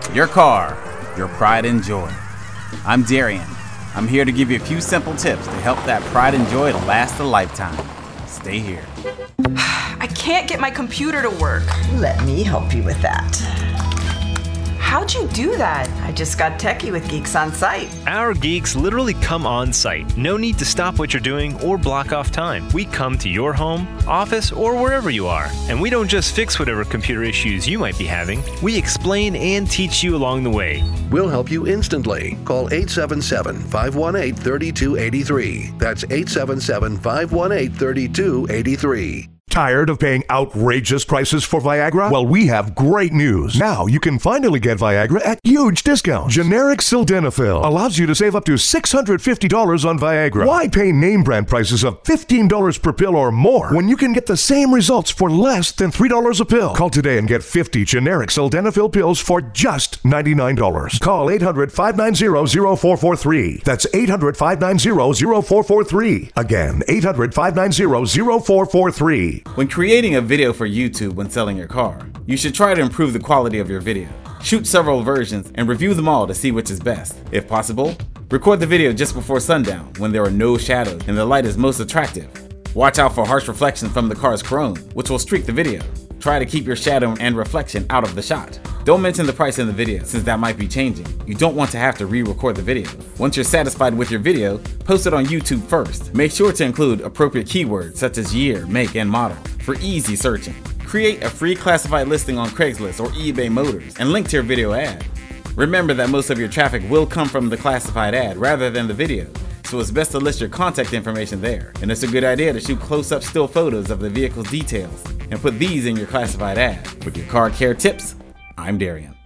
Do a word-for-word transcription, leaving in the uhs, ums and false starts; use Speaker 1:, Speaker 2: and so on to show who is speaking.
Speaker 1: Your car, your pride and joy. I'm Darian. I'm here to give you a few simple tips to help that pride and joy to last a lifetime. Stay here.
Speaker 2: I can't get my computer to work.
Speaker 3: Let me help you with that.
Speaker 2: How'd you do that?
Speaker 3: I just got techie with Geeks on Site.
Speaker 4: Our geeks literally come on site. No need to stop what you're doing or block off time. We come to your home, office, or wherever you are. And we don't just fix whatever computer issues you might be having. We explain and teach you along the way.
Speaker 5: We'll help you instantly. Call eight seven seven, five one eight, three two eight three. That's eight seven seven, five one eight, three two eight three.
Speaker 6: Tired of paying outrageous prices for Viagra? Well, we have great news. Now you can finally get Viagra at huge discounts. Generic sildenafil allows you to save up to six hundred fifty dollars on Viagra. Why pay name brand prices of fifteen dollars per pill or more when you can get the same results for less than three dollars a pill? Call today and get fifty generic sildenafil pills for just ninety-nine dollars. Call eight hundred, five nine zero, zero four four three. That's eight hundred, five nine zero, zero four four three. Again, eight hundred, five nine zero, zero four four three.
Speaker 1: When creating a video for YouTube when selling your car, you should try to improve the quality of your video. Shoot several versions and review them all to see which is best. If possible, record the video just before sundown when there are no shadows and the light is most attractive. Watch out for harsh reflections from the car's chrome, which will streak the video. Try to keep your shadow and reflection out of the shot. Don't mention the price in the video, since that might be changing. You don't want to have to re-record the video. Once you're satisfied with your video, post it on YouTube first. Make sure to include appropriate keywords such as year, make, and model for easy searching. Create a free classified listing on Craigslist or eBay Motors and link to your video ad. Remember that most of your traffic will come from the classified ad rather than the video, so it's best to list your contact information there. And it's a good idea to shoot close-up still photos of the vehicle's details and put these in your classified ad. With your car care tips, I'm Darian.